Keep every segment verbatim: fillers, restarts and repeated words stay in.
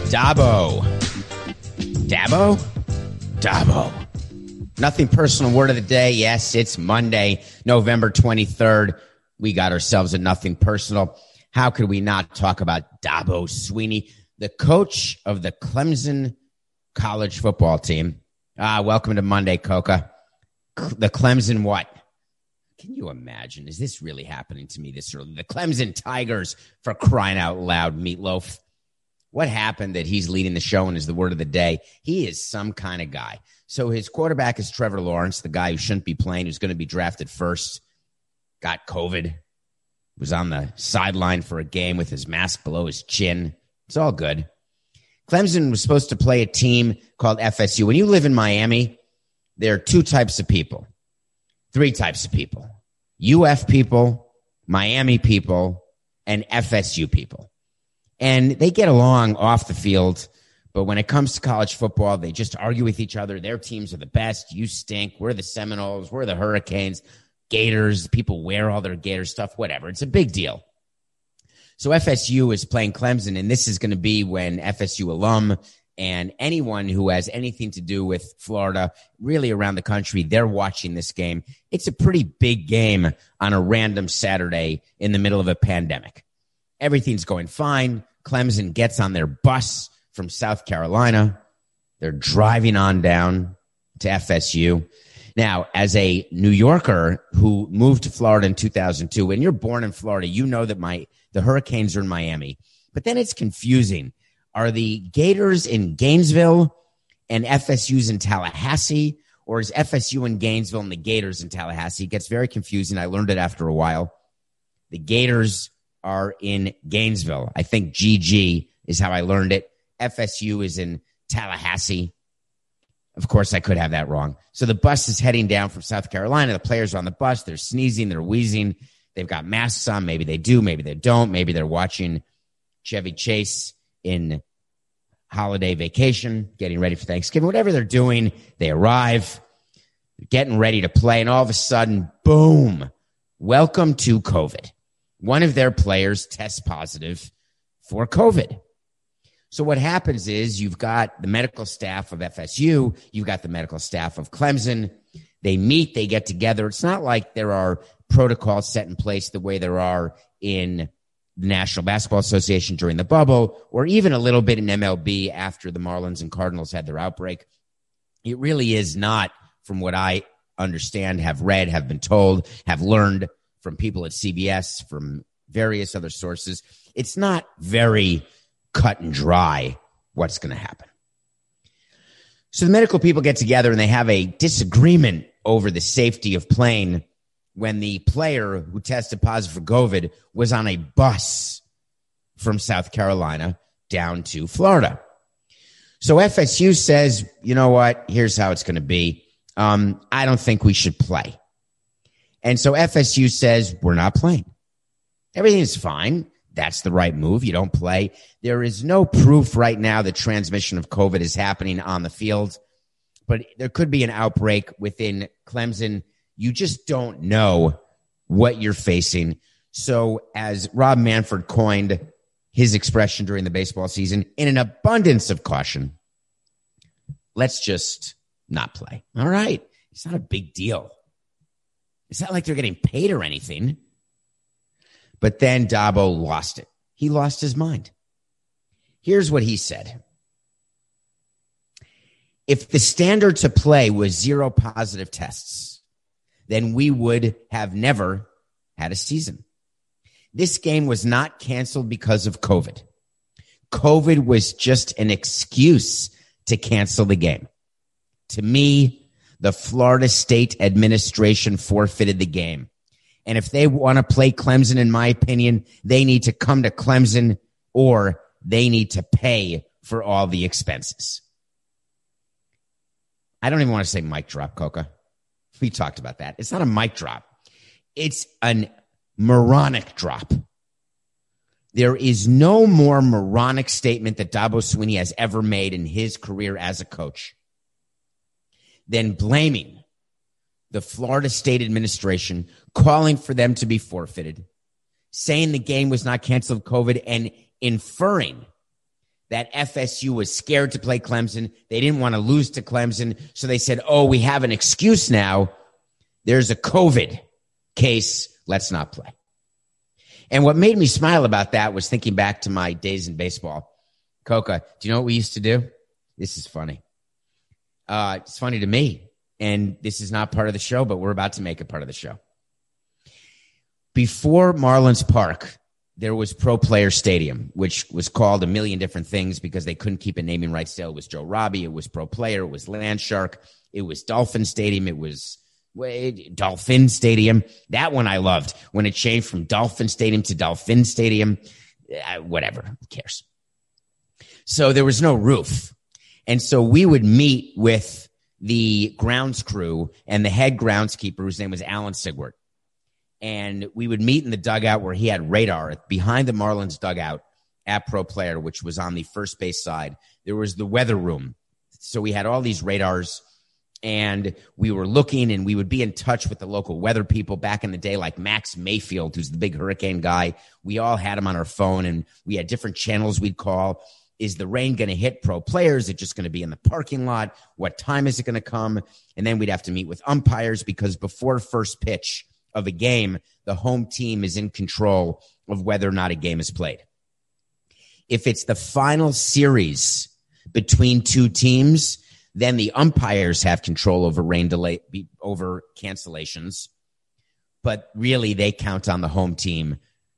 Dabo. Dabo? Dabo. Nothing personal word of the day. Yes, it's Monday, November twenty-third. We got ourselves a nothing personal. How could we not talk about Dabo Swinney, the coach of the Clemson college football team? Ah, welcome to Monday, Coca. The Clemson what? Can you imagine? Is this really happening to me this early? The Clemson Tigers, for crying out loud, Meatloaf. What happened that he's leading the show and is the word of the day? He is some kind of guy. So his quarterback is Trevor Lawrence, the guy who shouldn't be playing, who's going to be drafted first. Got COVID. Was on the sideline for a game with his mask below his chin. It's all good. Clemson was supposed to play a team called F S U. When you live in Miami, there are two types of people. Three types of people. U F people, Miami people, and F S U people. And they get along off the field, but when it comes to college football, they just argue with each other. Their teams are the best. You stink. We're the Seminoles. We're the Hurricanes. Gators. People wear all their Gator stuff. Whatever. It's a big deal. So F S U is playing Clemson, and this is going to be when F S U alum and anyone who has anything to do with Florida, really around the country, they're watching this game. It's a pretty big game on a random Saturday in the middle of a pandemic. Everything's going fine. Clemson gets on their bus from South Carolina. They're driving on down to F S U. Now, as a New Yorker who moved to Florida in two thousand two, when you're born in Florida, you know that my the Hurricanes are in Miami. But then it's confusing. Are the Gators in Gainesville and F S U's in Tallahassee? Or is F S U in Gainesville and the Gators in Tallahassee? It gets very confusing. I learned it after a while. The Gators are in Gainesville. I think G G is how I learned it. F S U is in Tallahassee. Of course, I could have that wrong. So the bus is heading down from South Carolina. The players are on the bus. They're sneezing. They're wheezing. They've got masks on. Maybe they do. Maybe they don't. Maybe they're watching Chevy Chase in holiday vacation, getting ready for Thanksgiving. Whatever they're doing, they arrive, getting ready to play, and all of a sudden, boom, welcome to COVID. One of their players tests positive for COVID. So what happens is you've got the medical staff of F S U, you've got the medical staff of Clemson. They meet, they get together. It's not like there are protocols set in place the way there are in the National Basketball Association during the bubble, or even a little bit in M L B after the Marlins and Cardinals had their outbreak. It really is not, from what I understand, have read, have been told, have learned from people at C B S, from various other sources. It's not very cut and dry what's going to happen. So the medical people get together and they have a disagreement over the safety of playing when the player who tested positive for COVID was on a bus from South Carolina down to Florida. So F S U says, you know what, here's how it's going to be. Um, I don't think we should play. And so F S U says, we're not playing. Everything is fine. That's the right move. You don't play. There is no proof right now that transmission of COVID is happening on the field, but there could be an outbreak within Clemson. You just don't know what you're facing. So as Rob Manfred coined his expression during the baseball season, in an abundance of caution, let's just not play. All right. It's not a big deal. It's not like they're getting paid or anything. But then Dabo lost it. He lost his mind. Here's what he said. If the standard to play was zero positive tests, then we would have never had a season. This game was not canceled because of COVID. COVID was just an excuse to cancel the game. To me, the Florida State administration forfeited the game. And if they want to play Clemson, in my opinion, they need to come to Clemson or they need to pay for all the expenses. I don't even want to say mic drop, Coca. We talked about that. It's not a mic drop. It's a moronic drop. There is no more moronic statement that Dabo Swinney has ever made in his career as a coach than blaming the Florida State administration, calling for them to be forfeited, saying the game was not canceled COVID, and inferring that F S U was scared to play Clemson. They didn't want to lose to Clemson. So they said, oh, we have an excuse now. There's a COVID case. Let's not play. And what made me smile about that was thinking back to my days in baseball. Coca, do you know what we used to do? This is funny. Uh, it's funny to me. And this is not part of the show, but we're about to make it part of the show. Before Marlins Park, there was Pro Player Stadium, which was called a million different things because they couldn't keep a naming rights sale. It was Joe Robbie. It was Pro Player. It was Landshark. It was Dolphin Stadium. It was wait, Dolphin Stadium. That one I loved when it changed from Dolphin Stadium to Dolphin Stadium. Uh, whatever. Who cares? So there was no roof. And so we would meet with the grounds crew and the head groundskeeper, whose name was Alan Sigwart. And we would meet in the dugout where he had radar behind the Marlins dugout at Pro Player, which was on the first base side. There was the weather room. So we had all these radars and we were looking, and we would be in touch with the local weather people back in the day, like Max Mayfield, who's the big hurricane guy. We all had him on our phone, and we had different channels we'd call. Is the rain going to hit Pro Players? Is it just going to be in the parking lot? What time is it going to come? And then we'd have to meet with umpires, because before first pitch of a game, the home team is in control of whether or not a game is played. If it's the final series between two teams, then the umpires have control over rain delay, over cancellations. But really, they count on the home team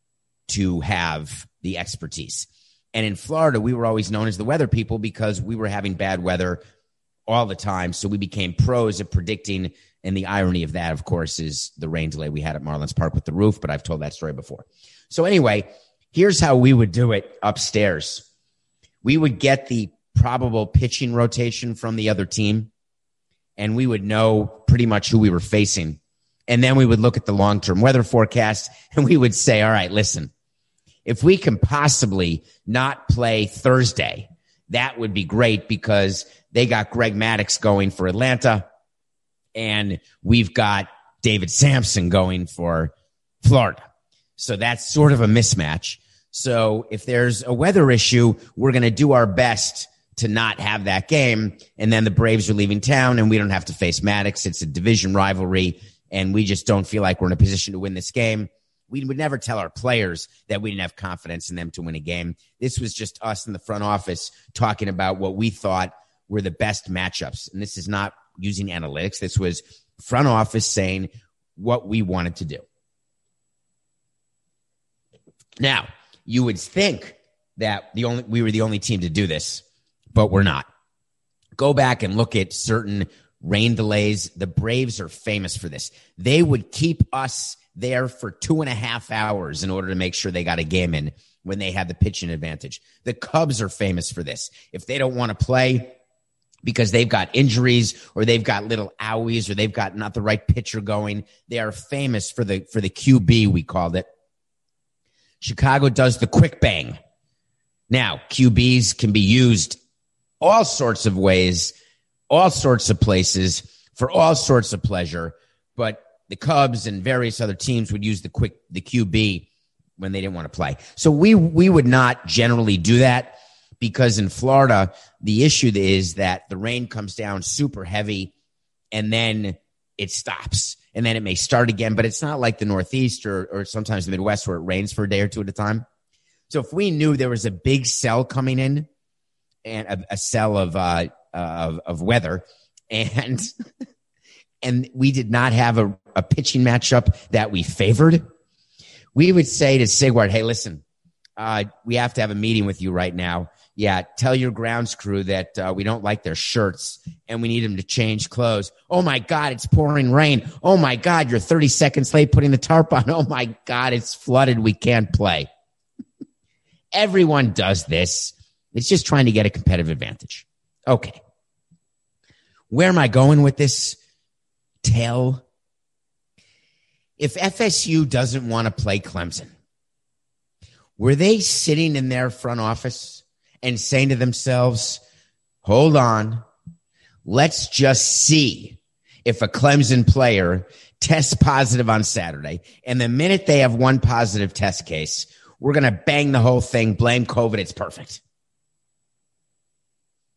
to have the expertise. And in Florida, we were always known as the weather people because we were having bad weather all the time. So we became pros at predicting. And the irony of that, of course, is the rain delay we had at Marlins Park with the roof. But I've told that story before. So anyway, here's how we would do it upstairs. We would get the probable pitching rotation from the other team, and we would know pretty much who we were facing. And then we would look at the long-term weather forecast, and we would say, all right, listen, if we can possibly not play Thursday, that would be great, because they got Greg Maddux going for Atlanta, and we've got David Sampson going for Florida. So that's sort of a mismatch. So if there's a weather issue, we're going to do our best to not have that game. And then the Braves are leaving town, and we don't have to face Maddux. It's a division rivalry, and we just don't feel like we're in a position to win this game. We would never tell our players that we didn't have confidence in them to win a game. This was just us in the front office talking about what we thought were the best matchups. And this is not using analytics. This was front office saying what we wanted to do. Now, you would think that the only we were the only team to do this, but we're not. Go back and look at certain rain delays. The Braves are famous for this. They would keep us there for two and a half hours in order to make sure they got a game in when they had the pitching advantage. The Cubs are famous for this. If they don't want to play because they've got injuries or they've got little owies or they've got not the right pitcher going, they are famous for the for the Q B, we called it. Chicago does the quick bang. Now, Q Bs can be used all sorts of ways, all sorts of places, for all sorts of pleasure, but the Cubs and various other teams would use the quick, the Q B when they didn't want to play. So we, we would not generally do that, because in Florida, the issue is that the rain comes down super heavy and then it stops and then it may start again, but it's not like the Northeast or, or sometimes the Midwest where it rains for a day or two at a time. So if we knew there was a big cell coming in and a, a cell of, uh, of, of weather and, and we did not have a, a pitching matchup that we favored, we would say to Sigwart, hey, listen, uh, we have to have a meeting with you right now. Yeah, tell your grounds crew that uh, we don't like their shirts and we need them to change clothes. Oh, my God, it's pouring rain. Oh, my God, you're thirty seconds late putting the tarp on. Oh, my God, it's flooded. We can't play. Everyone does this. It's just trying to get a competitive advantage. Okay. Where am I going with this tale? If F S U doesn't want to play Clemson, were they sitting in their front office and saying to themselves, hold on, let's just see if a Clemson player tests positive on Saturday, and the minute they have one positive test case, we're going to bang the whole thing, blame COVID, it's perfect.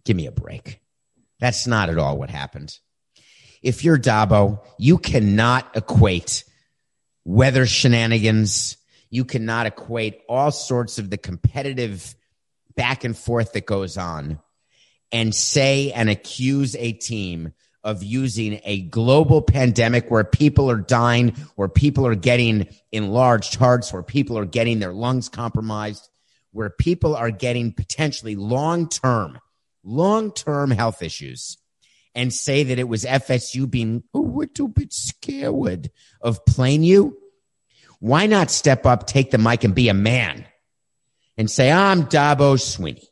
Give me a break. That's not at all what happened. If you're Dabo, you cannot equate weather shenanigans. You cannot equate all sorts of the competitive back and forth that goes on and say and accuse a team of using a global pandemic where people are dying, where people are getting enlarged hearts, where people are getting their lungs compromised, where people are getting potentially long-term, long-term health issues, and say that it was F S U being a little bit scared of playing you. Why not step up, take the mic, and be a man and say, I'm Dabo Swinney?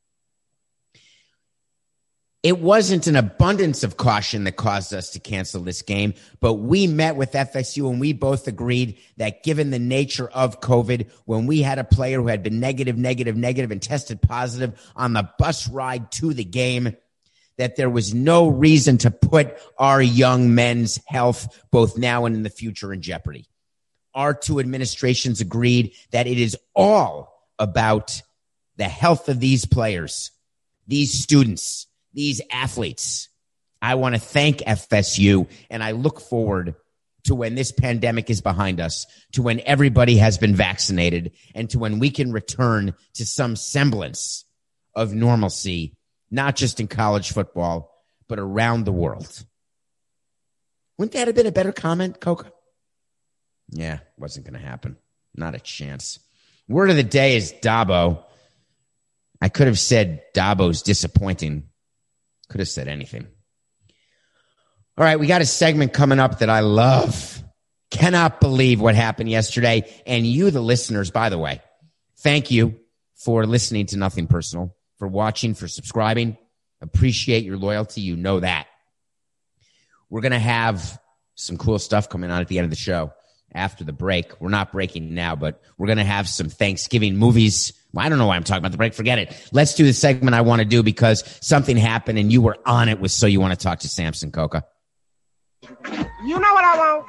It wasn't an abundance of caution that caused us to cancel this game, but we met with F S U and we both agreed that given the nature of COVID, when we had a player who had been negative, negative, negative and tested positive on the bus ride to the game, that there was no reason to put our young men's health, both now and in the future, in jeopardy. Our two administrations agreed that it is all about the health of these players, these students, these athletes. I want to thank F S U, and I look forward to when this pandemic is behind us, to when everybody has been vaccinated, and to when we can return to some semblance of normalcy, not just in college football, but around the world. Wouldn't that have been a better comment, Coca? Yeah, wasn't going to happen. Not a chance. Word of the day is Dabo. I could have said Dabo's disappointing. Could have said anything. All right, we got a segment coming up that I love. Cannot believe what happened yesterday. And you, the listeners, by the way, thank you for listening to Nothing Personal, for watching, for subscribing. Appreciate your loyalty. You know that. We're going to have some cool stuff coming on at the end of the show after the break. We're not breaking now, but we're going to have some Thanksgiving movies. Well, I don't know why I'm talking about the break. Forget it. Let's do the segment I want to do because something happened and you were on it with So You Want to Talk to Samson, Coca. You know what I want?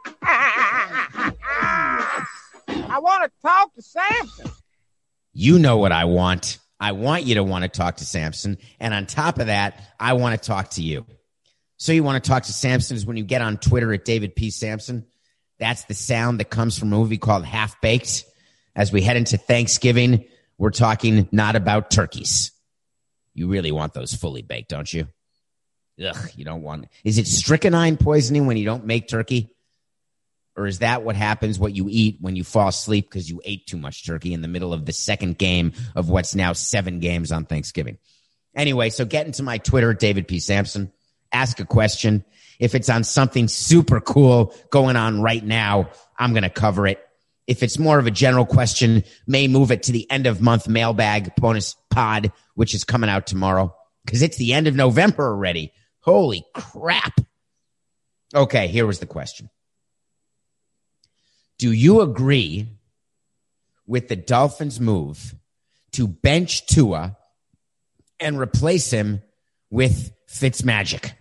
I want to talk to Samson. You know what I want. I want you to want to talk to Samson. And on top of that, I want to talk to you. So You Want to Talk to Samson is when you get on Twitter at David P. Samson. That's the sound that comes from a movie called Half Baked. As we head into Thanksgiving, we're talking not about turkeys. You really want those fully baked, don't you? Ugh, you don't want. Is it strychnine poisoning when you don't make turkey? Or is that what happens, what you eat when you fall asleep because you ate too much turkey in the middle of the second game of what's now seven games on Thanksgiving? Anyway, so get into my Twitter, David P. Samson. Ask a question. If it's on something super cool going on right now, I'm going to cover it. If it's more of a general question, may move it to the end of month mailbag bonus pod, which is coming out tomorrow because it's the end of November already. Holy crap. Okay, here was the question. Do you agree with the Dolphins' move to bench Tua and replace him with Fitzmagic?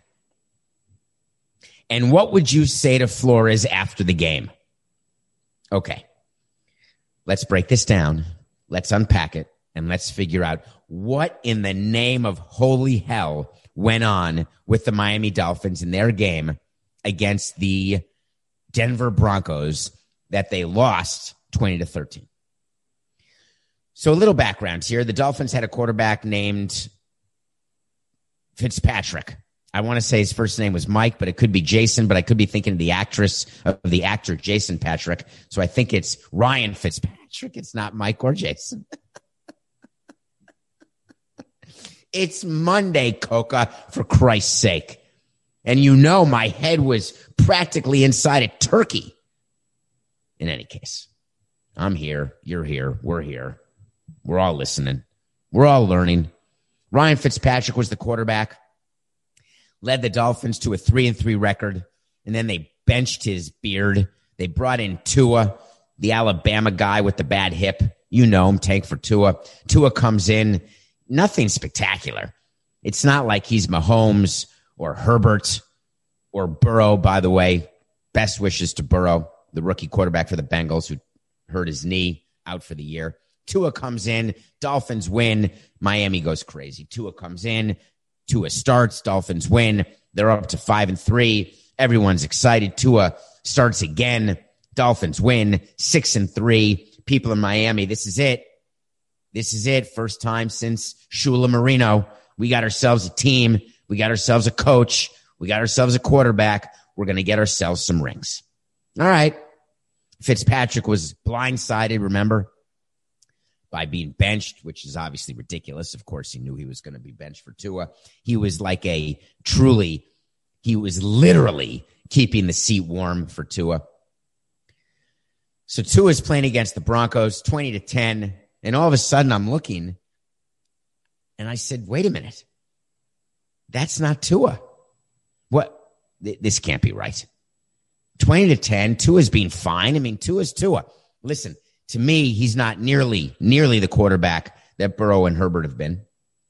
And what would you say to Flores after the game? Okay, let's break this down. Let's unpack it, and let's figure out what in the name of holy hell went on with the Miami Dolphins in their game against the Denver Broncos that they lost twenty to thirteen. So a little background here. The Dolphins had a quarterback named Fitzpatrick. I want to say his first name was Mike, but it could be Jason, but I could be thinking of the actress, of the actor Jason Patrick. So I think it's Ryan Fitzpatrick. It's not Mike or Jason. It's Monday, Coca, for Christ's sake. And you know my head was practically inside a turkey. In any case, I'm here. You're here. We're here. We're all listening. We're all learning. Ryan Fitzpatrick was the quarterback. Led the Dolphins to a three and three record, and then they benched his beard. They brought in Tua, the Alabama guy with the bad hip. You know him, tank for Tua. Tua comes in, nothing spectacular. It's not like he's Mahomes or Herbert or Burrow, by the way. Best wishes to Burrow, the rookie quarterback for the Bengals who hurt his knee, out for the year. Tua comes in, Dolphins win, Miami goes crazy. Tua comes in, Tua starts, Dolphins win. They're up to five and three. Everyone's excited. Tua starts again. Dolphins win, six and three. People in Miami, this is it. This is it. First time since Shula Marino. We got ourselves a team. We got ourselves a coach. We got ourselves a quarterback. We're going to get ourselves some rings. All right. Fitzpatrick was blindsided, remember, by being benched, which is obviously ridiculous. Of course, he knew he was going to be benched for Tua. He was like a truly, he was literally keeping the seat warm for Tua. So Tua's playing against the Broncos, twenty to ten. And all of a sudden I'm looking and I said, wait a minute. That's not Tua. What? This can't be right. twenty to ten. Tua's being fine. I mean, Tua's Tua. Listen, to me, he's not nearly, nearly the quarterback that Burrow and Herbert have been.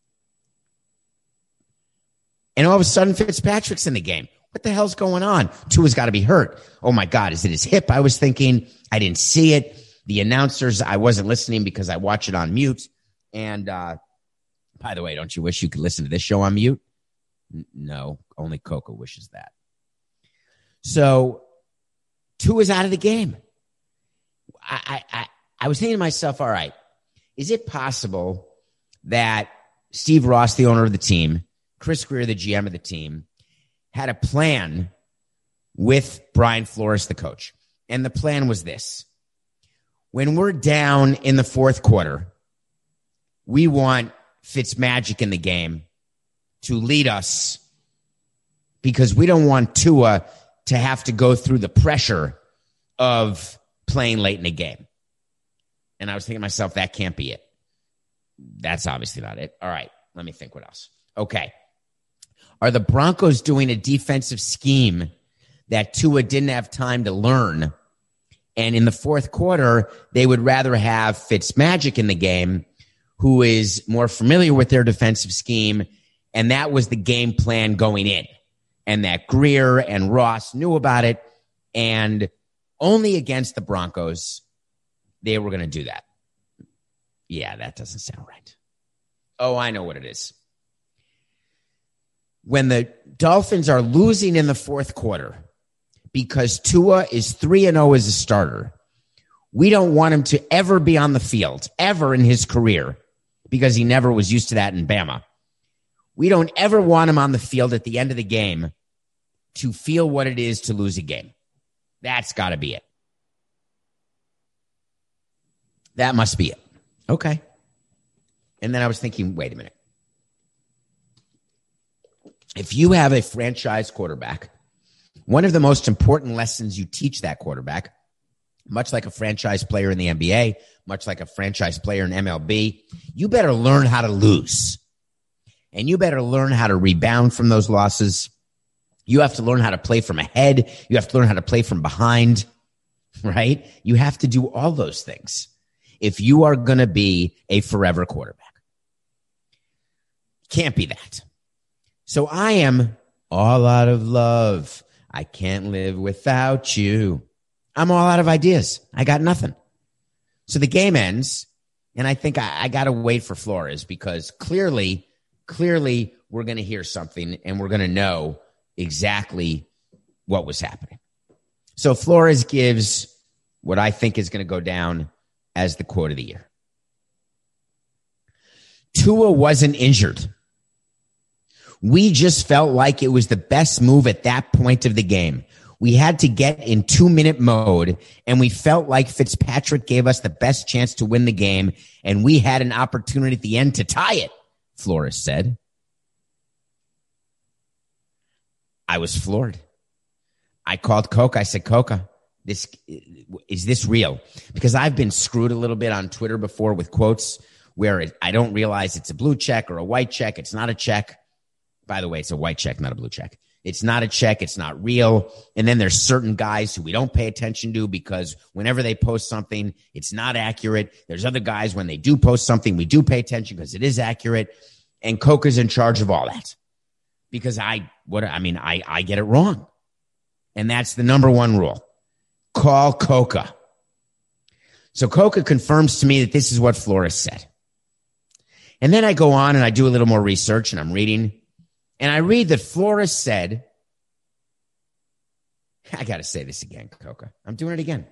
And all of a sudden, Fitzpatrick's in the game. What the hell's going on? Tua's got to be hurt. Oh, my God. Is it his hip? I was thinking. I didn't see it. The announcers, I wasn't listening because I watch it on mute. And uh, by the way, don't you wish you could listen to this show on mute? N- no, only Coco wishes that. So Tua's out of the game. I, I, I was thinking to myself, all right, is it possible that Steve Ross, the owner of the team, Chris Grier, the G M of the team, had a plan with Brian Flores, the coach? And the plan was this. When we're down in the fourth quarter, we want Fitzmagic in the game to lead us because we don't want Tua to have to go through the pressure of playing late in the game. And I was thinking to myself, that can't be it. That's obviously not it. All right, let me think what else. Okay. Are the Broncos doing a defensive scheme that Tua didn't have time to learn? And in the fourth quarter, they would rather have Fitzmagic in the game, who is more familiar with their defensive scheme. And that was the game plan going in. And that Grier and Ross knew about it. And only against the Broncos, they were going to do that. Yeah, that doesn't sound right. Oh, I know what it is. When the Dolphins are losing in the fourth quarter because Tua is three and oh as a starter, we don't want him to ever be on the field, ever in his career, because he never was used to that in Bama. We don't ever want him on the field at the end of the game to feel what it is to lose a game. That's got to be it. That must be it. Okay. And then I was thinking, wait a minute. If you have a franchise quarterback, one of the most important lessons you teach that quarterback, much like a franchise player in the N B A, much like a franchise player in M L B, you better learn how to lose. And you better learn how to rebound from those losses. You have to learn how to play from ahead. You have to learn how to play from behind, right? You have to do all those things if you are going to be a forever quarterback. Can't be that. So I am all out of love. I can't live without you. I'm all out of ideas. I got nothing. So the game ends, and I think I, I got to wait for Flores because clearly, clearly we're going to hear something and we're going to know exactly what was happening. So Flores gives what I think is going to go down as the quote of the year. Tua wasn't injured. We just felt like it was the best move at that point of the game. We had to get in two-minute mode, and we felt like Fitzpatrick gave us the best chance to win the game, and we had an opportunity at the end to tie it, Flores said. I was floored. I called Coca. I said, Coca, this, is this real? Because I've been screwed a little bit on Twitter before with quotes where it, I don't realize it's a blue check or a white check. It's not a check. By the way, it's a white check, not a blue check. It's not a check. It's not real. And then there's certain guys who we don't pay attention to because whenever they post something, it's not accurate. There's other guys, when they do post something, we do pay attention because it is accurate. And Coca's in charge of all that because I, what, I mean, I, I get it wrong. And that's the number one rule. Call Coca. So Coca confirms to me that this is what Flores said. And then I go on and I do a little more research and I'm reading. And I read that Flores said, I got to say this again, Coca. I'm doing it again.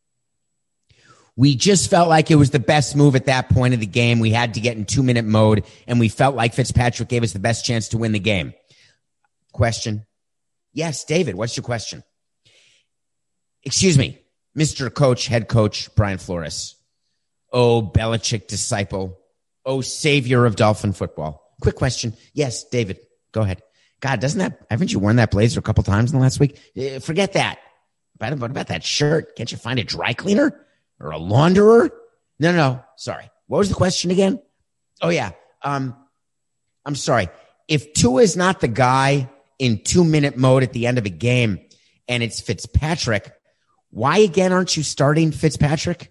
We just felt like it was the best move at that point of the game. We had to get in two-minute mode, and we felt like Fitzpatrick gave us the best chance to win the game. Question? Yes, David, what's your question? Excuse me, Mister Coach, head coach, Brian Flores. Oh, Belichick disciple. Oh, savior of Dolphin football. Quick question. Yes, David, go ahead. God, doesn't that, haven't you worn that blazer a couple times in the last week? Uh, forget that. But what about that shirt? Can't you find a dry cleaner or a launderer? No, no, no. Sorry. What was the question again? Oh, yeah. Um, I'm sorry. If Tua is not the guy in two-minute mode at the end of a game and it's Fitzpatrick, why again aren't you starting Fitzpatrick?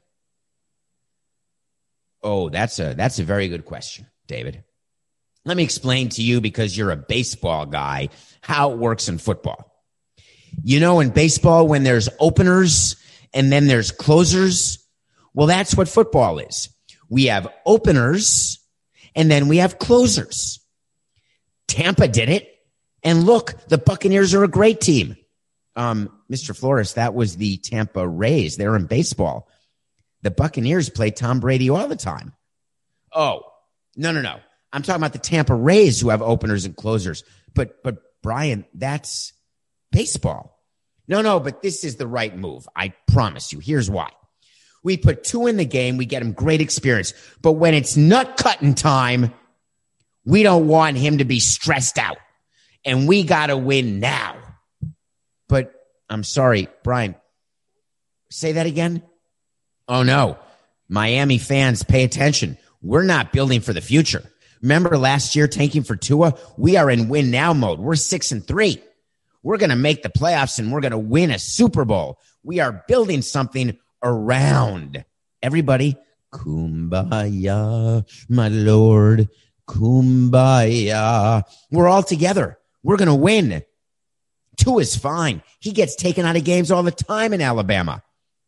Oh, that's a that's a very good question, David. Let me explain to you, because you're a baseball guy, how it works in football. You know, in baseball, when there's openers and then there's closers, well, that's what football is. We have openers and then we have closers. Tampa did it. And look, the Buccaneers are a great team. Um, Mister Flores, that was the Tampa Rays. They're in baseball. The Buccaneers play Tom Brady all the time. Oh, no, no, no. I'm talking about the Tampa Rays, who have openers and closers. But, but Brian, that's baseball. No, no, but this is the right move. I promise you. Here's why. We put two in the game. We get him great experience. But when it's nut cutting time, we don't want him to be stressed out. And we got to win now. But I'm sorry, Brian, say that again. Oh, no. Miami fans, pay attention. We're not building for the future. Remember last year tanking for Tua? We are in win now mode. We're six and three. We're going to make the playoffs and we're going to win a Super Bowl. We are building something around. Everybody, kumbaya, my Lord, kumbaya. We're all together. We're going to win. Tua's fine. He gets taken out of games all the time in Alabama.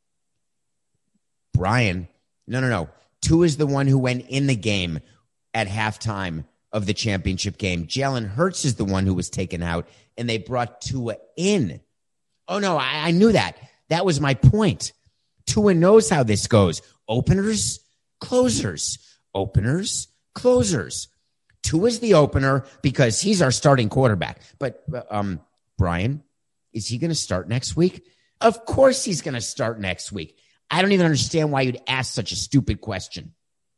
Brian, no, no, no. Tua's the one who went in the game at halftime of the championship game. Jalen Hurts is the one who was taken out, and they brought Tua in. Oh, no, I, I knew that. That was my point. Tua knows how this goes. Openers, closers. Openers, closers. Tua's the opener because he's our starting quarterback. But, um, Brian, is he going to start next week? Of course he's going to start next week. I don't even understand why you'd ask such a stupid question.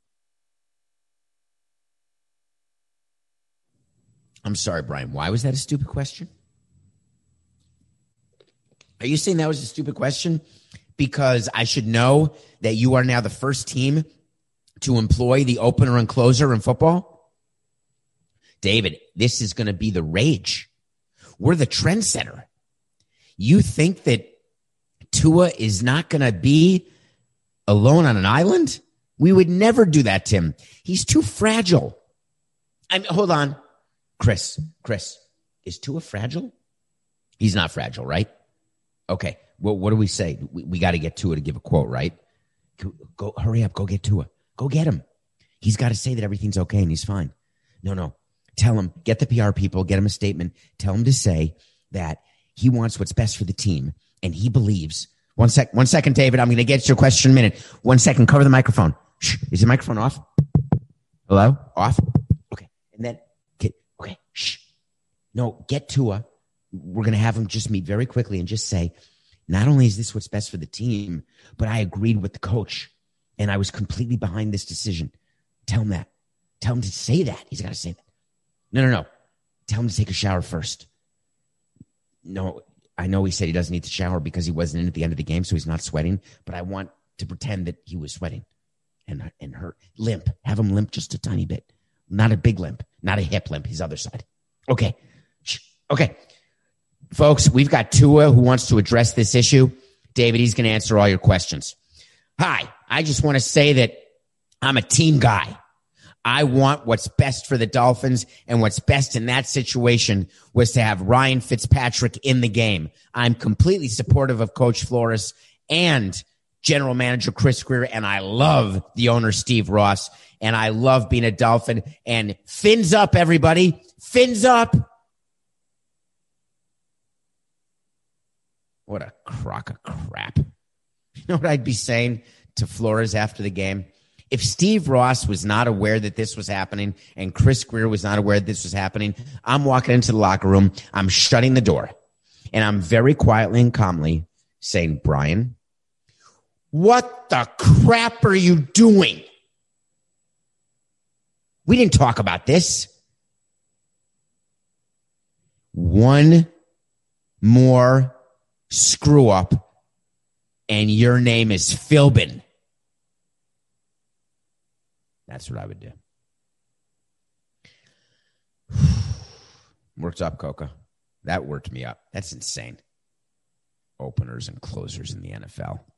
I'm sorry, Brian. Why was that a stupid question? Are you saying that was a stupid question because I should know that you are now the first team to employ the opener and closer in football? David, this is going to be the rage. We're the trendsetter. You think that Tua is not going to be alone on an island? We would never do that, Tim. He's too fragile. I mean, hold on. Chris, Chris, is Tua fragile? He's not fragile, right? Okay. Well, what do we say? We, we got to get Tua to give a quote, right? Go, go, hurry up. Go get Tua. Go get him. He's got to say that everything's okay and he's fine. No, no. Tell him, get the P R people, get him a statement. Tell him to say that he wants what's best for the team and he believes. One sec, one second, David. I'm going to get to your question in a minute. One second. Cover the microphone. Shh. Is the microphone off? Hello? Off? Okay. And then, okay. okay. Shh. No, get Tua. We're going to have him just meet very quickly and just say, not only is this what's best for the team, but I agreed with the coach and I was completely behind this decision. Tell him that. Tell him to say that. He's got to say that. No, no, no. Tell him to take a shower first. No, I know he said he doesn't need to shower because he wasn't in at the end of the game, so he's not sweating. But I want to pretend that he was sweating and and hurt. Limp. Have him limp just a tiny bit. Not a big limp. Not a hip limp. His other side. Okay. Okay. Folks, we've got Tua who wants to address this issue. David, he's going to answer all your questions. Hi. I just want to say that I'm a team guy. I want what's best for the Dolphins, and what's best in that situation was to have Ryan Fitzpatrick in the game. I'm completely supportive of Coach Flores and general manager Chris Greer, and I love the owner Steve Ross, and I love being a Dolphin. And fins up, everybody. Fins up. What a crock of crap. You know what I'd be saying to Flores after the game? If Steve Ross was not aware that this was happening and Chris Greer was not aware that this was happening, I'm walking into the locker room, I'm shutting the door, and I'm very quietly and calmly saying, Brian, what the crap are you doing? We didn't talk about this. One more screw up, and your name is Philbin. That's what I would do. Worked up, Coca. That worked me up. That's insane. Openers and closers in the N F L.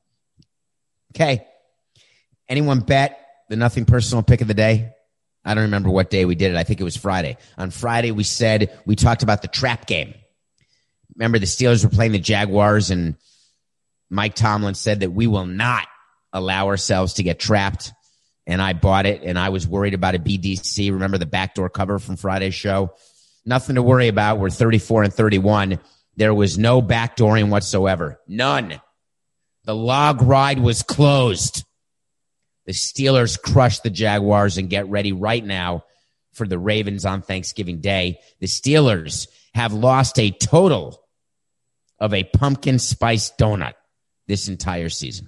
Okay. Anyone bet the nothing personal pick of the day? I don't remember what day we did it. I think it was Friday. On Friday, we said, we talked about the trap game. Remember, the Steelers were playing the Jaguars, and Mike Tomlin said that we will not allow ourselves to get trapped. And I bought it, and I was worried about a B D C. Remember the backdoor cover from Friday's show? Nothing to worry about. We're thirty-four and thirty-one. There was no backdooring whatsoever. None. The log ride was closed. The Steelers crushed the Jaguars, and get ready right now for the Ravens on Thanksgiving Day. The Steelers have lost a total of a pumpkin spice donut this entire season.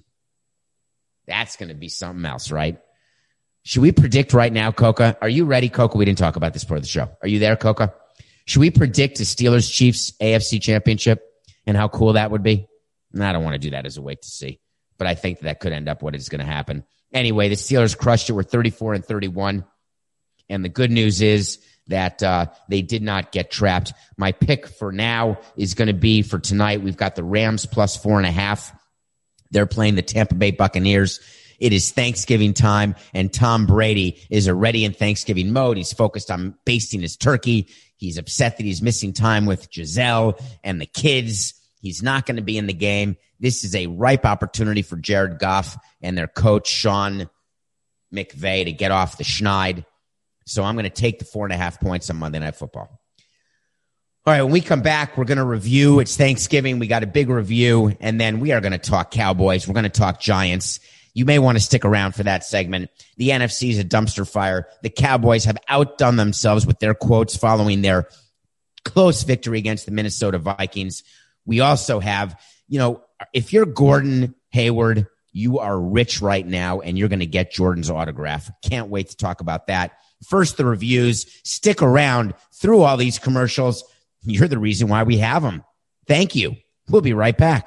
That's going to be something else, right? Should we predict right now, Coca? Are you ready, Coca? We didn't talk about this part of the show. Are you there, Coca? Should we predict the Steelers-Chiefs A F C Championship and how cool that would be? And I don't want to do that as a wait to see, but I think that could end up what is going to happen. Anyway, the Steelers crushed it. We're thirty-four and thirty-one. And the good news is that uh, they did not get trapped. My pick for now is going to be for tonight. We've got the Rams plus four and a half. They're playing the Tampa Bay Buccaneers. It is Thanksgiving time, and Tom Brady is already in Thanksgiving mode. He's focused on basting his turkey. He's upset that he's missing time with Giselle and the kids. He's not going to be in the game. This is a ripe opportunity for Jared Goff and their coach, Sean McVay, to get off the schneid. So I'm going to take the four and a half points on Monday Night Football. All right, when we come back, we're going to review. It's Thanksgiving. We got a big review, and then we are going to talk Cowboys. We're going to talk Giants. You may want to stick around for that segment. The N F C is a dumpster fire. The Cowboys have outdone themselves with their quotes following their close victory against the Minnesota Vikings. We also have, you know, if you're Gordon Hayward, you are rich right now, and you're going to get Jordan's autograph. Can't wait to talk about that. First, the reviews. Stick around through all these commercials. You're the reason why we have them. Thank you. We'll be right back.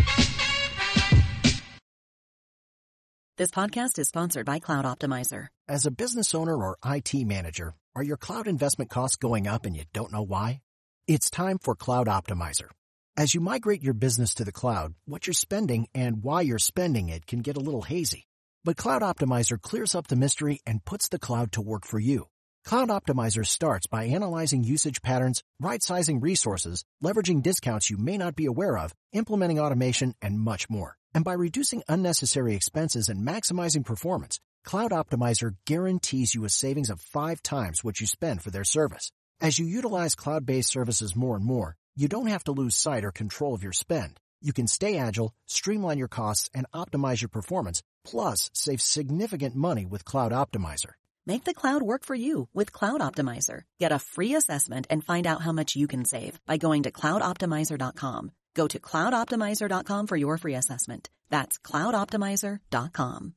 This podcast is sponsored by Cloud Optimizer. As a business owner or I T manager, are your cloud investment costs going up and you don't know why? It's time for Cloud Optimizer. As you migrate your business to the cloud, what you're spending and why you're spending it can get a little hazy. But Cloud Optimizer clears up the mystery and puts the cloud to work for you. Cloud Optimizer starts by analyzing usage patterns, right-sizing resources, leveraging discounts you may not be aware of, implementing automation, and much more. And by reducing unnecessary expenses and maximizing performance, Cloud Optimizer guarantees you a savings of five times what you spend for their service. As you utilize cloud-based services more and more, you don't have to lose sight or control of your spend. You can stay agile, streamline your costs, and optimize your performance, plus save significant money with Cloud Optimizer. Make the cloud work for you with Cloud Optimizer. Get a free assessment and find out how much you can save by going to cloud optimizer dot com. Go to cloud optimizer dot com for your free assessment. That's cloud optimizer dot com.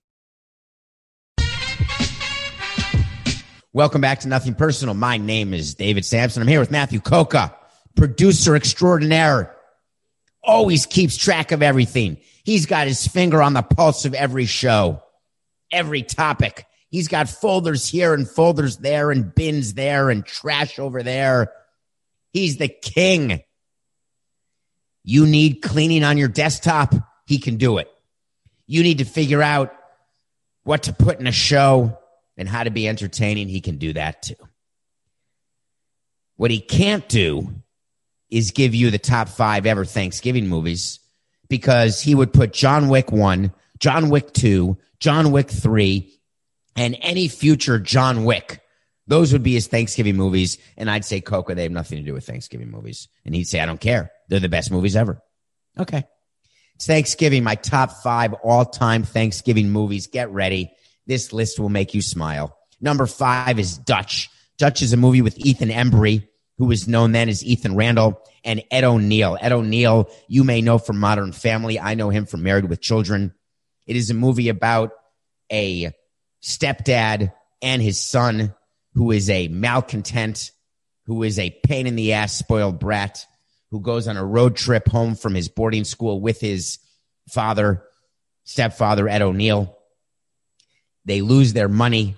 Welcome back to Nothing Personal. My name is David Sampson. I'm here with Matthew Coca, producer extraordinaire. Always keeps track of everything. He's got his finger on the pulse of every show, every topic. He's got folders here and folders there and bins there and trash over there. He's the king. You need cleaning on your desktop, he can do it. You need to figure out what to put in a show and how to be entertaining, he can do that too. What he can't do is give you the top five ever Thanksgiving movies, because he would put John Wick one, John Wick two, John Wick three, and any future John Wick. Those would be his Thanksgiving movies. And I'd say, Coca, they have nothing to do with Thanksgiving movies. And he'd say, I don't care. They're the best movies ever. Okay. It's Thanksgiving, my top five all-time Thanksgiving movies. Get ready. This list will make you smile. Number five is Dutch. Dutch is a movie with Ethan Embry, who was known then as Ethan Randall, and Ed O'Neill. Ed O'Neill, you may know from Modern Family. I know him from Married with Children. It is a movie about a stepdad and his son who is a malcontent, who is a pain-in-the-ass spoiled brat, who goes on a road trip home from his boarding school with his father, stepfather, Ed O'Neill. They lose their money.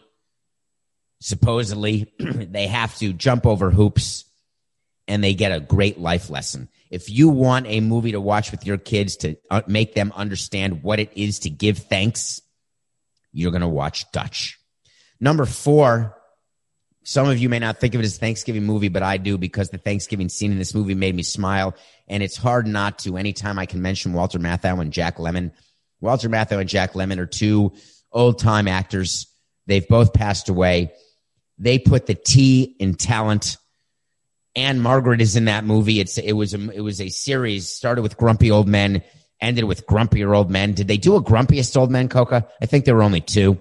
Supposedly, they have to jump over hoops, and they get a great life lesson. If you want a movie to watch with your kids to uh, make them understand what it is to give thanks, you're going to watch Dutch. Number four, some of you may not think of it as a Thanksgiving movie, but I do, because the Thanksgiving scene in this movie made me smile, and it's hard not to anytime I can mention Walter Matthau and Jack Lemmon. Walter Matthau and Jack Lemmon are two old-time actors. They've both passed away. They put the T in talent. Anne Margaret is in that movie. It's it was a it was a series, started with Grumpy Old Men, ended with Grumpier Old Men. Did they do a Grumpiest Old Men, Coca? I think there were only two.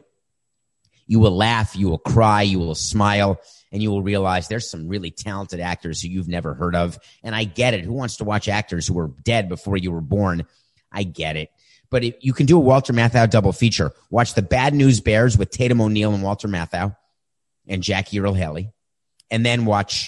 You will laugh, you will cry, you will smile, and you will realize there's some really talented actors who you've never heard of. And I get it. Who wants to watch actors who were dead before you were born? I get it. But if you can do a Walter Matthau double feature. Watch The Bad News Bears with Tatum O'Neal and Walter Matthau and Jackie Earle Haley, and then watch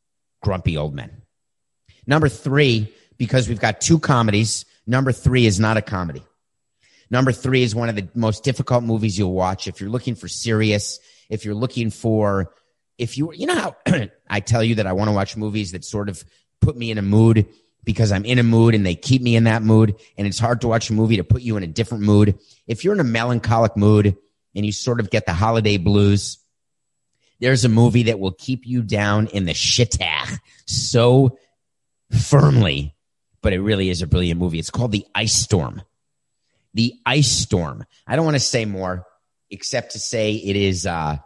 Grumpy Old Men. Number three, because we've got two comedies, number three is not a comedy. Number three is one of the most difficult movies you'll watch. If you're looking for serious, if you're looking for, if you, you know how I tell you that I want to watch movies that sort of put me in a mood because I'm in a mood and they keep me in that mood, and it's hard to watch a movie to put you in a different mood. If you're in a melancholic mood and you sort of get the holiday blues, there's a movie that will keep you down in the shittach so firmly, but it really is a brilliant movie. It's called The Ice Storm. The Ice Storm. I don't want to say more except to say it is, uh,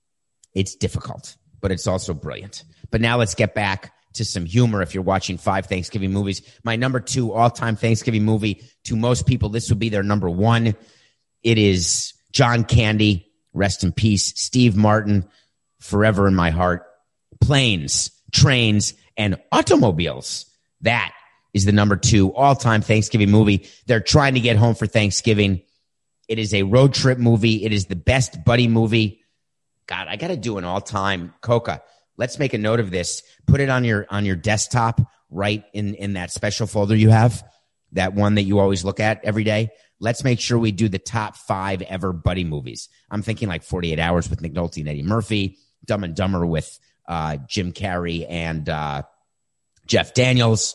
it's difficult, but it's also brilliant. But now let's get back to some humor. If you're watching five Thanksgiving movies, my number two all-time Thanksgiving movie, to most people, this would be their number one. It is John Candy, rest in peace, Steve Martin, forever in my heart. Planes, Trains, and Automobiles. That is the number two all-time Thanksgiving movie. They're trying to get home for Thanksgiving. It is a road trip movie. It is the best buddy movie. God, I got to do an all-time Coca. Let's make a note of this. Put it on your on your desktop, right in, in that special folder you have, that one that you always look at every day. Let's make sure we do the top five ever buddy movies. I'm thinking like forty-eight hours with Nick Nolte and Eddie Murphy, Dumb and Dumber with uh, Jim Carrey and uh, Jeff Daniels,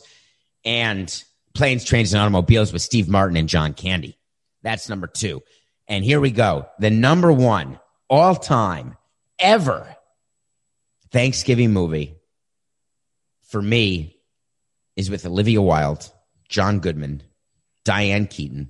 and Planes, Trains, and Automobiles with Steve Martin and John Candy. That's number two. And here we go. The number one all-time ever Thanksgiving movie for me is with Olivia Wilde, John Goodman, Diane Keaton.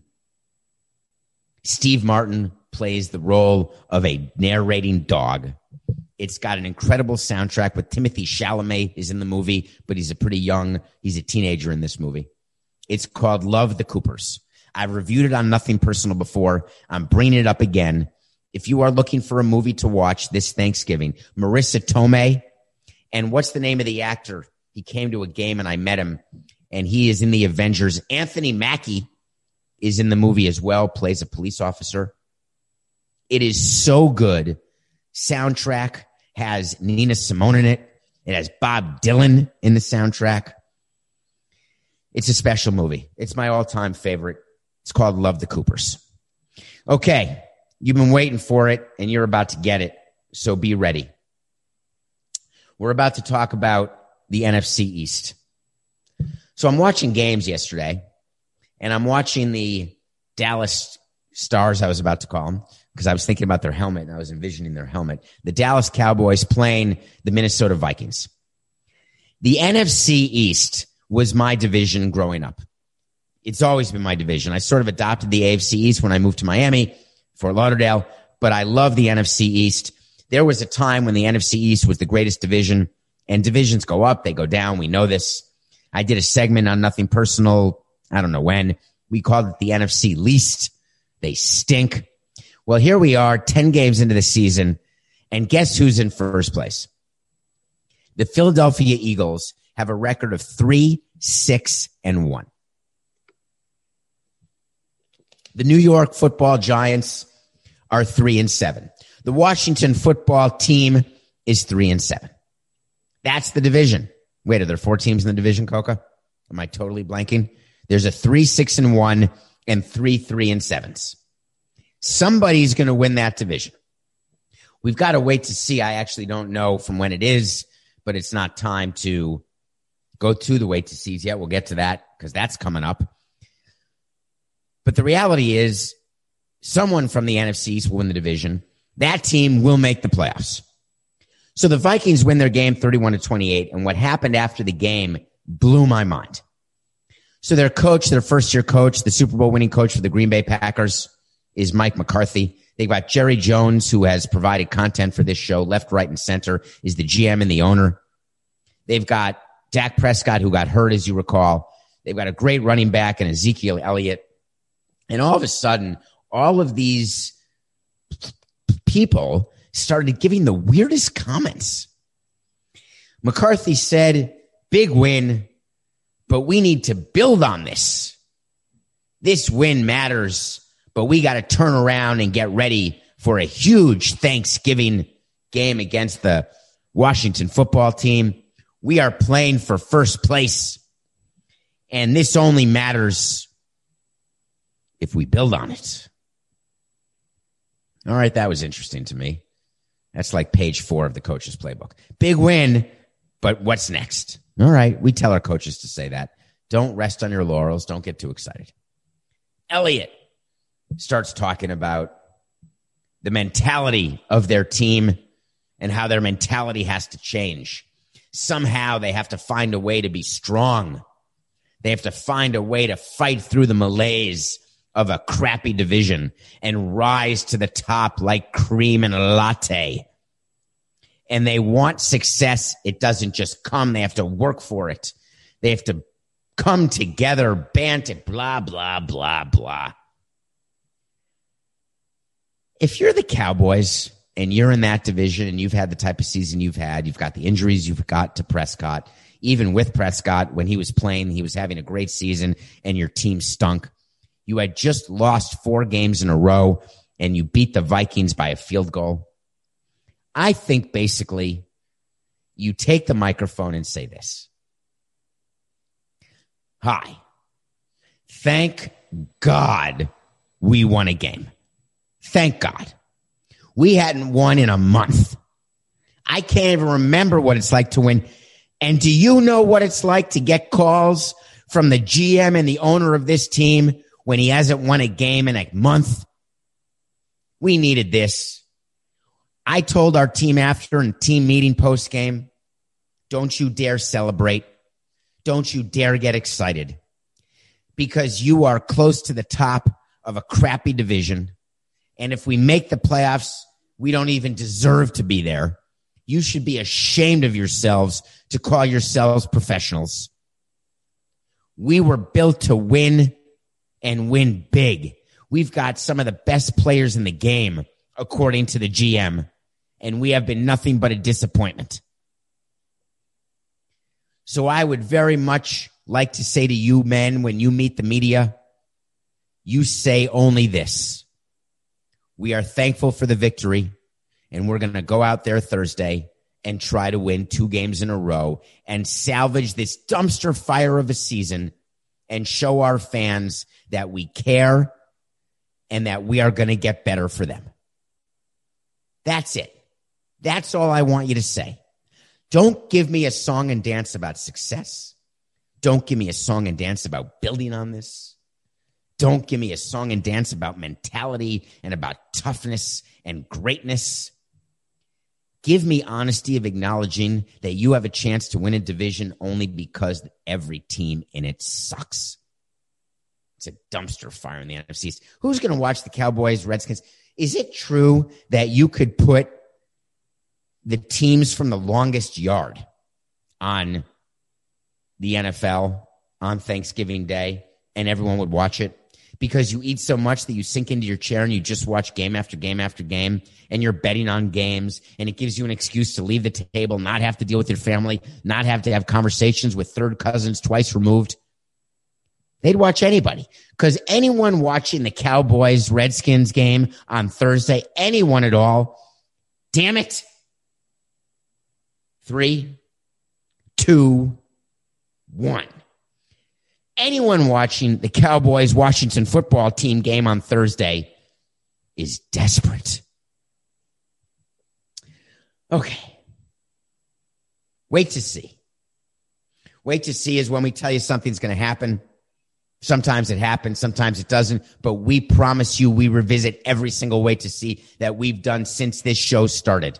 Steve Martin plays the role of a narrating dog. It's got an incredible soundtrack with Timothée Chalamet is in the movie, but he's a pretty young, he's a teenager in this movie. It's called Love the Coopers. I've reviewed it on Nothing Personal before. I'm bringing it up again. If you are looking for a movie to watch this Thanksgiving, Marissa Tomei, and what's the name of the actor? He came to a game and I met him, and he is in the Avengers. Anthony Mackie is in the movie as well, plays a police officer. It is so good. Soundtrack has Nina Simone in it. It has Bob Dylan in the soundtrack. It's a special movie. It's my all-time favorite. It's called Love the Coopers. Okay, you've been waiting for it, and you're about to get it, so be ready. We're about to talk about the N F C East. So I'm watching games yesterday, and I'm watching the Dallas Stars, I was about to call them, because I was thinking about their helmet, and I was envisioning their helmet. The Dallas Cowboys playing the Minnesota Vikings. The N F C East was my division growing up. It's always been my division. I sort of adopted the A F C East when I moved to Miami, Fort Lauderdale, but I love the N F C East. There was a time when the N F C East was the greatest division, and divisions go up, they go down. We know this. I did a segment on Nothing Personal, I don't know when. We called it the N F C Least. They stink. Well, here we are, ten games into the season, and guess who's in first place? The Philadelphia Eagles have a record of three, six, and one. The New York Football Giants are three and seven. The Washington Football Team is three and seven. That's the division. Wait, are there four teams in the division, Coca? Am I totally blanking? There's a three, six, and one, and three, three, and sevens. Somebody's going to win that division. We've got to wait to see. I actually don't know from when it is, but it's not time to go to the wait to sees yet. We'll get to that because that's coming up. But the reality is someone from the N F C East will win the division. That team will make the playoffs. So the Vikings win their game thirty-one to twenty-eight, and what happened after the game blew my mind. So their coach, their first-year coach, the Super Bowl winning coach for the Green Bay Packers is Mike McCarthy. They've got Jerry Jones, who has provided content for this show, left, right, and center, is the G M and the owner. They've got Dak Prescott, who got hurt, as you recall. They've got a great running back in Ezekiel Elliott. And all of a sudden, all of these people started giving the weirdest comments. McCarthy said, big win, but we need to build on this. This win matters, but we got to turn around and get ready for a huge Thanksgiving game against the Washington Football Team. We are playing for first place, and this only matters if we build on it. All right, that was interesting to me. That's like page four of the coach's playbook. Big win, but what's next? All right, we tell our coaches to say that. Don't rest on your laurels. Don't get too excited. Elliott starts talking about the mentality of their team and how their mentality has to change. Somehow they have to find a way to be strong. They have to find a way to fight through the malaise of a crappy division and rise to the top like cream in a latte. And they want success. It doesn't just come. They have to work for it. They have to come together, band it, blah, blah, blah, blah. If you're the Cowboys and you're in that division and you've had the type of season you've had, you've got the injuries you've got to Prescott, even with Prescott, when he was playing, he was having a great season and your team stunk. You had just lost four games in a row and you beat the Vikings by a field goal. I think basically you take the microphone and say this. Hi. Thank God we won a game. Thank God. We hadn't won in a month. I can't even remember what it's like to win. And do you know what it's like to get calls from the G M and the owner of this team when he hasn't won a game in a month? We needed this. I told our team after and team meeting post game, don't you dare celebrate. Don't you dare get excited because you are close to the top of a crappy division. And if we make the playoffs, we don't even deserve to be there. You should be ashamed of yourselves to call yourselves professionals. We were built to win and win big. We've got some of the best players in the game, according to the G M, and we have been nothing but a disappointment. So I would very much like to say to you men, when you meet the media, you say only this. We are thankful for the victory, and we're going to go out there Thursday and try to win two games in a row and salvage this dumpster fire of a season and show our fans that we care and that we are going to get better for them. That's it. That's all I want you to say. Don't give me a song and dance about success. Don't give me a song and dance about building on this. Don't give me a song and dance about mentality and about toughness and greatness. Give me honesty of acknowledging that you have a chance to win a division only because every team in it sucks. It's a dumpster fire in the N F C East. Who's going to watch the Cowboys, Redskins? Is it true that you could put the teams from the longest yard on the N F L on Thanksgiving Day and everyone would watch it? Because you eat so much that you sink into your chair and you just watch game after game after game, and you're betting on games, and it gives you an excuse to leave the table, not have to deal with your family, not have to have conversations with third cousins twice removed. They'd watch anybody, because anyone watching the Cowboys Redskins game on Thursday, anyone at all, damn it. Three, two, one. Anyone watching the Cowboys Washington football team game on Thursday is desperate. Okay. Wait to see. Wait to see is when we tell you something's going to happen. Sometimes it happens, sometimes it doesn't, but we promise you we revisit every single wait to see that we've done since this show started.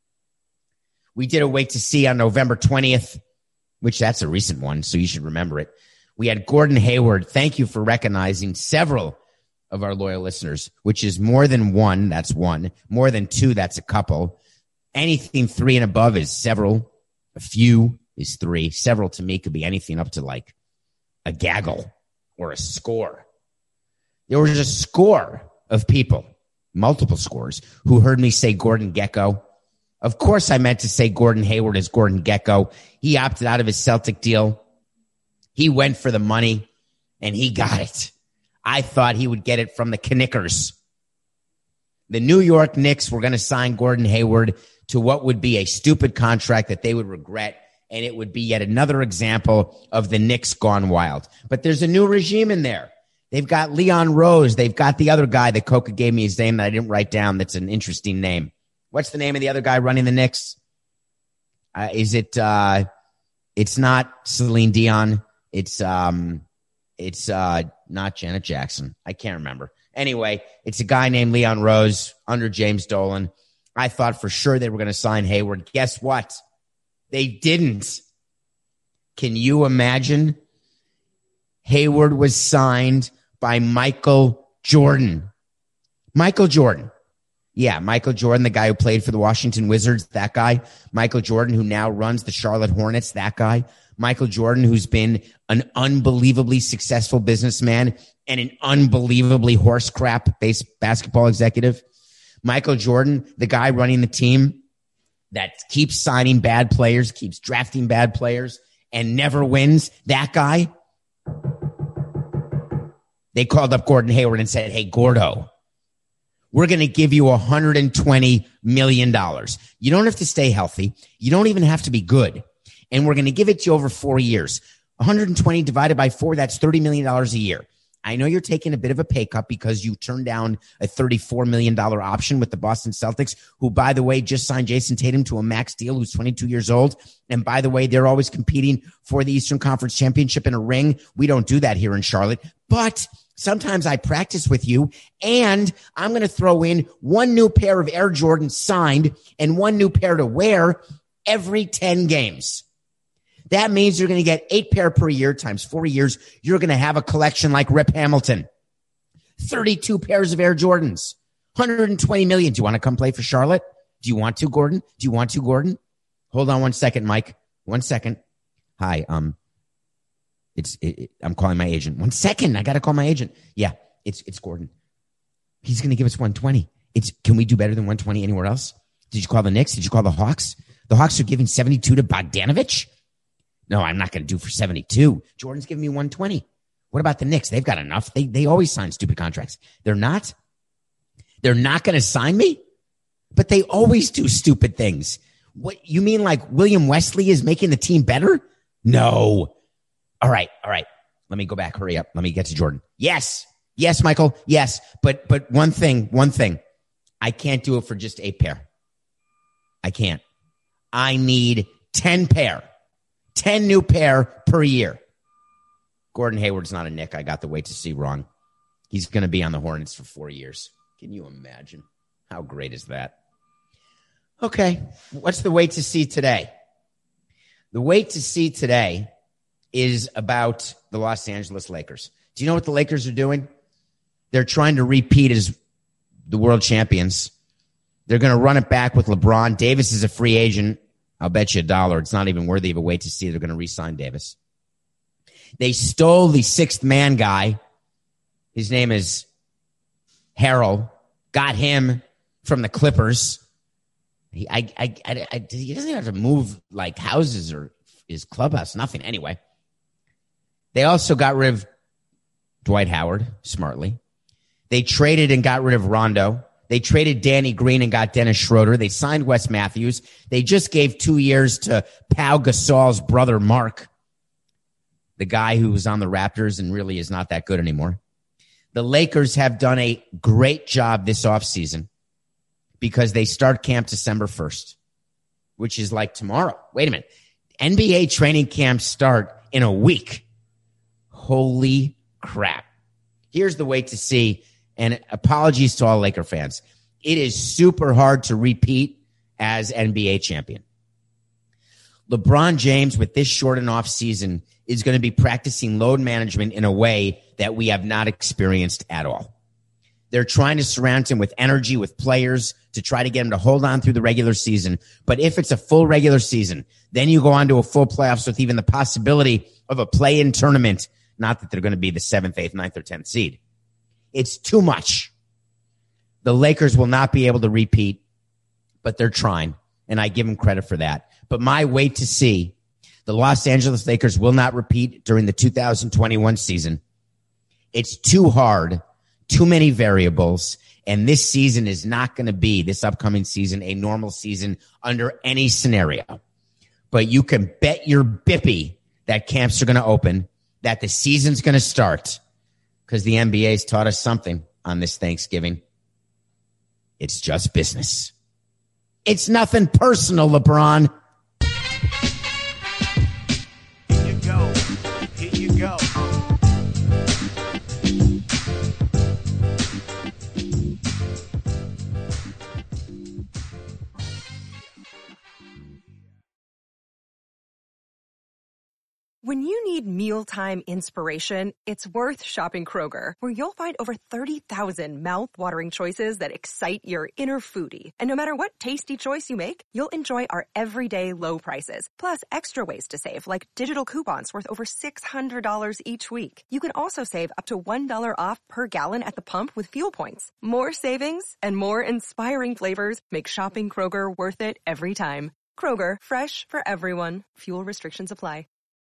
We did a wait to see on November twentieth, which that's a recent one, so you should remember it. We had Gordon Hayward. Thank you for recognizing several of our loyal listeners, which is more than one. That's one. More than two. That's a couple. Anything three and above is several. A few is three. Several to me could be anything up to like a gaggle or a score. There was a score of people, multiple scores, who heard me say Gordon Gekko. Of course I meant to say Gordon Hayward as Gordon Gekko. He opted out of his Celtic deal. He went for the money, and he got it. I thought he would get it from the Knickers. The New York Knicks were going to sign Gordon Hayward to what would be a stupid contract that they would regret, and it would be yet another example of the Knicks gone wild. But there's a new regime in there. They've got Leon Rose. They've got the other guy that Coca gave me his name that I didn't write down. That's an interesting name. What's the name of the other guy running the Knicks? Uh, is it, uh, it's not Celine Dion. It's um, it's uh, not Janet Jackson. I can't remember. Anyway, it's a guy named Leon Rose under James Dolan. I thought for sure they were going to sign Hayward. Guess what? They didn't. Can you imagine? Hayward was signed by Michael Jordan. Michael Jordan. Yeah, Michael Jordan, the guy who played for the Washington Wizards, that guy. Michael Jordan, who now runs the Charlotte Hornets, that guy. Michael Jordan, who's been an unbelievably successful businessman and an unbelievably horse crap based basketball executive. Michael Jordan, the guy running the team that keeps signing bad players, keeps drafting bad players, and never wins. That guy. They called up Gordon Hayward and said, hey, Gordo, we're going to give you one hundred twenty million dollars. You don't have to stay healthy. You don't even have to be good. And we're going to give it to you over four years. one hundred twenty divided by four, that's thirty million dollars a year. I know you're taking a bit of a pay cut because you turned down a thirty-four million dollars option with the Boston Celtics, who, by the way, just signed Jason Tatum to a max deal, who's twenty-two years old. And by the way, they're always competing for the Eastern Conference Championship in a ring. We don't do that here in Charlotte. But sometimes I practice with you, and I'm going to throw in one new pair of Air Jordans signed and one new pair to wear every ten games. That means you're going to get eight pair per year times four years. You're going to have a collection like Rip Hamilton. thirty-two pairs of Air Jordans. one hundred twenty million. Do you want to come play for Charlotte? Do you want to, Gordon? Do you want to, Gordon? Hold on one second, Mike. One second. Hi, um, it's, it, it, I'm calling my agent. One second. I got to call my agent. Yeah, it's, it's Gordon. He's going to give us one hundred twenty. It's, can we do better than one hundred twenty anywhere else? Did you call the Knicks? Did you call the Hawks? The Hawks are giving seventy-two to Bogdanovich? No, I'm not going to do for seventy-two. Jordan's giving me one hundred twenty. What about the Knicks? They've got enough. They they always sign stupid contracts. They're not. They're not going to sign me, but they always do stupid things. What you mean, like William Wesley is making the team better? No. All right, all right. Let me go back. Hurry up. Let me get to Jordan. Yes, yes, Michael. Yes, but but one thing, one thing. I can't do it for just eight pair. I can't. I need ten pair. ten new pair per year. Gordon Hayward's not a Knick. I got the wait to see wrong. He's going to be on the Hornets for four years. Can you imagine? How great is that? Okay. What's the wait to see today? The wait to see today is about the Los Angeles Lakers. Do you know what the Lakers are doing? They're trying to repeat as the world champions. They're going to run it back with LeBron. Davis is a free agent. I'll bet you a dollar. It's not even worthy of a wait to see. They're going to re-sign Davis. They stole the sixth man guy. His name is Harrell. Got him from the Clippers. He, I, I, I, I, he doesn't even have to move like houses or his clubhouse. Nothing. Anyway, they also got rid of Dwight Howard smartly. They traded and got rid of Rondo. They traded Danny Green and got Dennis Schroeder. They signed Wes Matthews. They just gave two years to Pau Gasol's brother, Mark, the guy who was on the Raptors and really is not that good anymore. The Lakers have done a great job this offseason because they start camp December first, which is like tomorrow. Wait a minute. N B A training camps start in a week. Holy crap. Here's the way to see, and apologies to all Laker fans. It is super hard to repeat as N B A champion. LeBron James, with this short and off season, is going to be practicing load management in a way that we have not experienced at all. They're trying to surround him with energy, with players to try to get him to hold on through the regular season. But if it's a full regular season, then you go on to a full playoffs with even the possibility of a play-in tournament. Not that they're going to be the seventh, eighth, ninth, or tenth seed. It's too much. The Lakers will not be able to repeat, but they're trying, and I give them credit for that. But my wait to see, the Los Angeles Lakers will not repeat during the two thousand twenty-one season. It's too hard, too many variables, and this season is not going to be, this upcoming season, a normal season under any scenario. But you can bet your bippy that camps are going to open, that the season's going to start, because the N B A's taught us something on this Thanksgiving. It's just business. It's nothing personal, LeBron. Here you go. Here you go. When you need mealtime inspiration, it's worth shopping Kroger, where you'll find over thirty thousand mouth-watering choices that excite your inner foodie. And no matter what tasty choice you make, you'll enjoy our everyday low prices, plus extra ways to save, like digital coupons worth over six hundred dollars each week. You can also save up to one dollar off per gallon at the pump with fuel points. More savings and more inspiring flavors make shopping Kroger worth it every time. Kroger, fresh for everyone. Fuel restrictions apply.